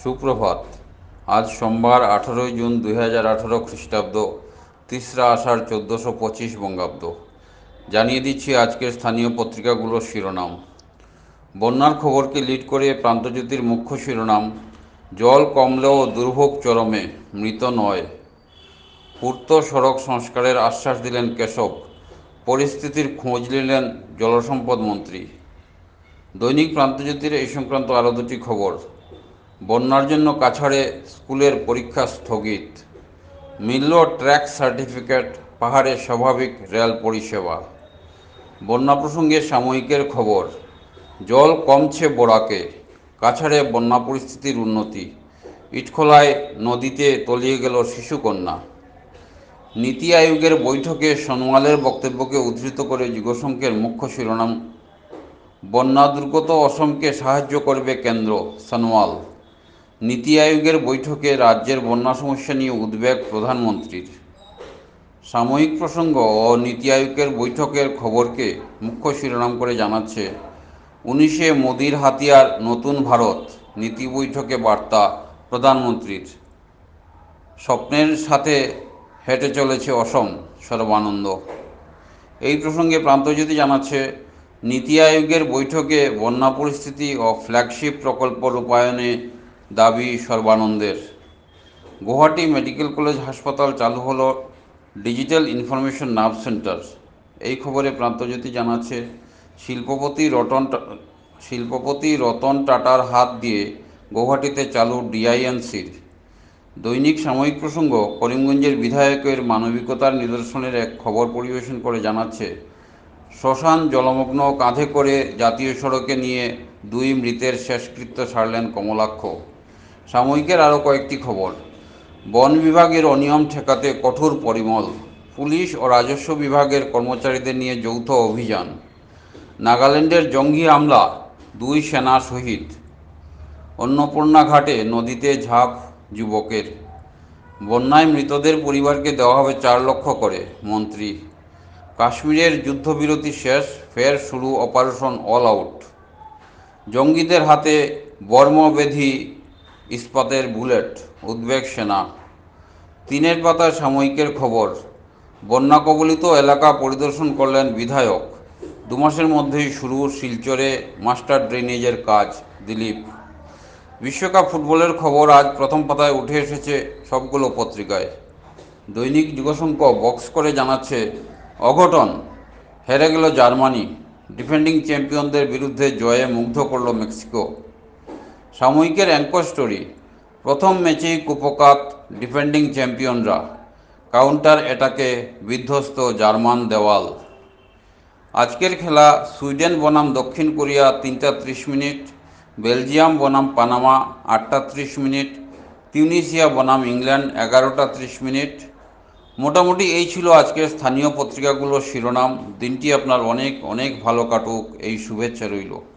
সুপ্রভাত। আজ সোমবার 18 জুন 2018 খ্রিস্টাব্দ, 3রা আষাঢ় 1425 বঙ্গাব্দ। জানিয়ে দিচ্ছি আজকের স্থানীয় পত্রিকাগুলোর শিরোনাম। বন্যার খবরকে লিড করে প্রান্তজ্যোতির মুখ্য শিরোনাম, জল কমলেও দুর্ভোগ চরমে, মৃত নয়। পূর্ত সড়ক সংস্কারের আশ্বাস দিলেন কেশব, পরিস্থিতির খোঁজ নিলেন জলসম্পদ মন্ত্রী। দৈনিক প্রান্তজ্যোতির এই সংক্রান্ত আরও দুটি খবর। বন্যার জন্য কাছাড়ে স্কুলের পরীক্ষা স্থগিত, মিলল ট্র্যাক সার্টিফিকেট, পাহাড়ে স্বাভাবিক রেল পরিষেবা। বন্যা প্রসঙ্গে সাময়িকের খবর, জল কমছে বরাকে, কাছাড়ে বন্যা পরিস্থিতির উন্নতি, ইটখোলায় নদীতে তলিয়ে গেল শিশুকন্যা। নীতি আয়োগের বৈঠকে সোনোয়ালের বক্তব্যকে উদ্ধৃত করে যুগসংঘের মুখ্য শিরোনাম, বন্যা দুর্গত অসমকে সাহায্য করবে কেন্দ্র, সোনোয়াল। নীতি আয়োগের বৈঠকে রাজ্যের বন্যা সমস্যা নিয়ে উদ্বেগ প্রধানমন্ত্রীর। সাময়িক প্রসঙ্গ ও নীতি আয়োগের বৈঠকের খবরকে মুখ্য শিরোনাম করে জানাচ্ছে, 19শে মোদির হাতিয়ার নতুন ভারত, নীতি বৈঠকে বার্তা প্রধানমন্ত্রীর। স্বপ্নের সাথে হেঁটে চলেছে অসম, সর্বানন্দ। এই প্রসঙ্গে প্রান্তজ্যোতি জানাচ্ছে, নীতি আয়োগের বৈঠকে বন্যা পরিস্থিতি ও ফ্ল্যাগশিপ প্রকল্প রূপায়ণে দাবি সর্বানন্দের। গুয়াহাটি মেডিকেল কলেজ হাসপাতাল চালু হলো ডিজিটাল ইনফরমেশন নার্ভ সেন্টার। এই খবরে প্রান্তজ্যোতি জানাচ্ছে, শিল্পপতি রতন টাটার হাত দিয়ে গুয়াহাটিতে চালু ডিআইএনসির। দৈনিক সাময়িক প্রসঙ্গ করিমগঞ্জের বিধায়কের মানবিকতার নিদর্শনের এক খবর পরিবেশন করে জানাচ্ছে, শ্মশান জলমগ্ন, কাঁধে করে জাতীয় সড়কে নিয়ে 2 মৃতের শেষকৃত্য সারলেন কমলাক্ষ। সাময়িকের আরও কয়েকটি খবর। বন বিভাগের অনিয়ম ঠেকাতে কঠোর পরিমল, পুলিশ ও রাজস্ব বিভাগের কর্মচারীদের নিয়ে যৌথ অভিযান। নাগাল্যান্ডের জঙ্গি হামলা, 2 সেনা শহীদ। অন্নপূর্ণা ঘাটে নদীতে ঝাঁপ যুবকের। বন্যায় মৃতদের পরিবারকে দেওয়া হবে 4 লক্ষ করে, মন্ত্রী। কাশ্মীরের যুদ্ধবিরতি শেষ, ফের শুরু অপারেশন অল আউট। জঙ্গিদের হাতে বর্মবেধি ইস্পাতের বুলেট, উদ্বেগ সেনা। 3 পাতার সাময়িকের খবর, বন্যা কবলিত এলাকা পরিদর্শন করলেন বিধায়ক। 2 মাসের মধ্যেই শুরু শিলচরে মাস্টার ড্রেনেজের কাজ, দিলীপ। বিশ্বকাপ ফুটবলের খবর আজ প্রথম পাতায় উঠে এসেছে সবগুলো পত্রিকায়। দৈনিক যুগসংঘ বক্স করে জানাচ্ছে, অঘটন, হেরে গেল জার্মানি, ডিফেন্ডিং চ্যাম্পিয়নদের বিরুদ্ধে জয়ে মুগ্ধ করল মেক্সিকো। সাময়িকের অ্যাঙ্কর স্টোরি, প্রথম ম্যাচেই কুপকাত ডিফেন্ডিং চ্যাম্পিয়নরা, কাউন্টার অ্যাটাকে বিধ্বস্ত জার্মান দেওয়াল। আজকের খেলা, সুইডেন বনাম দক্ষিণ কোরিয়া 3টা 30 মিনিট, বেলজিয়াম বনাম পানামা 8টা 30 মিনিট, তিউনিসিয়া বনাম ইংল্যান্ড 11টা 30 মিনিট। মোটামুটি এই ছিল আজকের স্থানীয় পত্রিকাগুলোর শিরোনাম। দিনটি আপনার অনেক অনেক ভালো কাটুক, এই শুভেচ্ছা রইল।